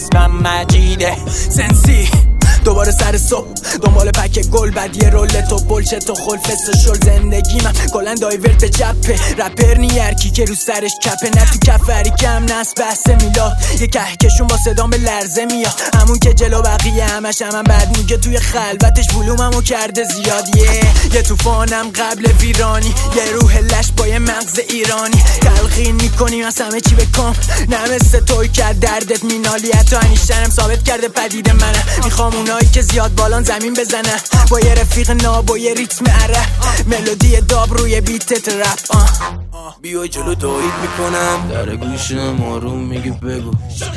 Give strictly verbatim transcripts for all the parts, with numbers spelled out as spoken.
اسمم مجیده سنسی دوباره سر صبح دنبال پک گل بعد یه رول تو بلچه تو خلفست و شل زندگی من کلن دایورت جپه رپر نیرکی که رو سرش کپه نه تو کفری کم نست بحث میلاد یه کهکشون با صدام به لرزه میاد همون که جلو بقیه همش هم, هم بعد میگه توی خلوتش بلوممو کرده زیاد yeah. یه توفانم قبل ویرانی یه روح لش با یه مغز ایرانی تلقین میکنیم از همه چی بکن نه مثل توی کرد دردت مینالی حتی انیشتنم ثابت کرده پدید منم میخوام اونایی که زیاد بالان زمین بزنن با یه رفیق ناب و یه ریتم عرب ملودی داب روی بیت رپ بیای جلو تایید میکنم در گوشم آروم میگه بگو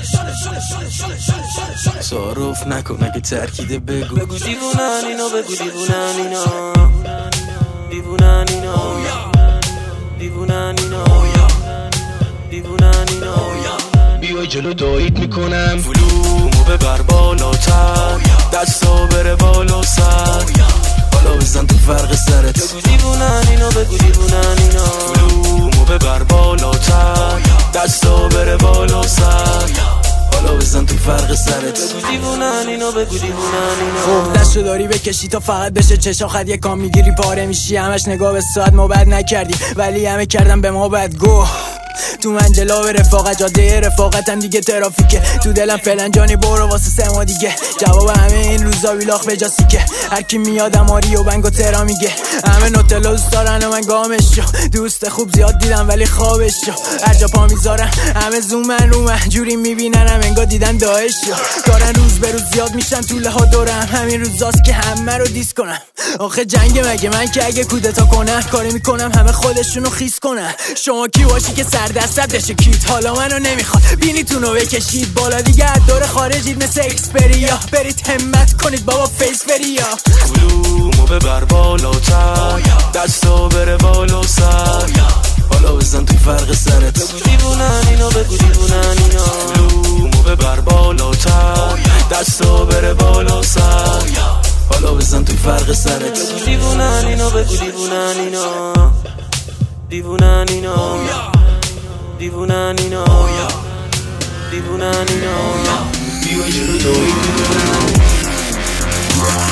تعارف نکن اگه ترکیده بگو بگو دیوونن اینا بگو دیوونن اینا دیوونن اینا دیوونن اینا دیوونن اینا بیای جلو تایید میکنم فلومو ببر بالاتر دستا بره بالا سر بالا بزن تو فرق سرت بگو دیوونن اینا بگو دیوونن اینا فلومو ببر بالاتر دستا بره بالا سر بالا بزن تو فرق سرت بگو دیوونن اینا بگو دیوونن اینا خب دستو داری بکشی تا فقط بشه چشا خد یه کام میگیری پاره میشی همش نگاه به ساعت ما بد نکردی ولی همه کردم به ما بد گو تو منجلا به رفاقت جاده رفاقتم دیگه ترافیکه تو دلم فعلا جانی برو واسه سه ما دیگه جواب همه این روزا ویلاخ به جاسی که هر کی میاد اماری و بنگ و ترا میگه همه نوتلا دوست دارن و من گامش شو دوست خوب زیاد دیدم ولی خوابش شو هر جا پا میذارن همه زومن رو من جوری میبیننم انگار دیدن داعش شو دارن روز به روز زیاد میشن طوله ها دورم همین روزاست که همه رو دیس کنم آخه جنگ مگه من که اگه کودتا کنن کاری میکنم همه خودشونو خیس کنن شما کی باشی که سر دست دشه کیت حالا منو نمیخواد بینیتونو بکشید بالا دیگه از دور خارجید مثل اکسپریا برید همت کنید بابا فیس بریا فلومو ببر بالاتر دستا بره بالا سر بالا بزن تو فرق سرت بگو دیوونن اینا بگو دیوونن اینا فلومو ببر بالاتر دستا بره بالا سر بالا بزن تو فرق سرت بگو دیوونن اینا بگو دیوونن اینا دیوونن اینا دیوونن اینا دیوونن اینا بیای جلو تایید میکنم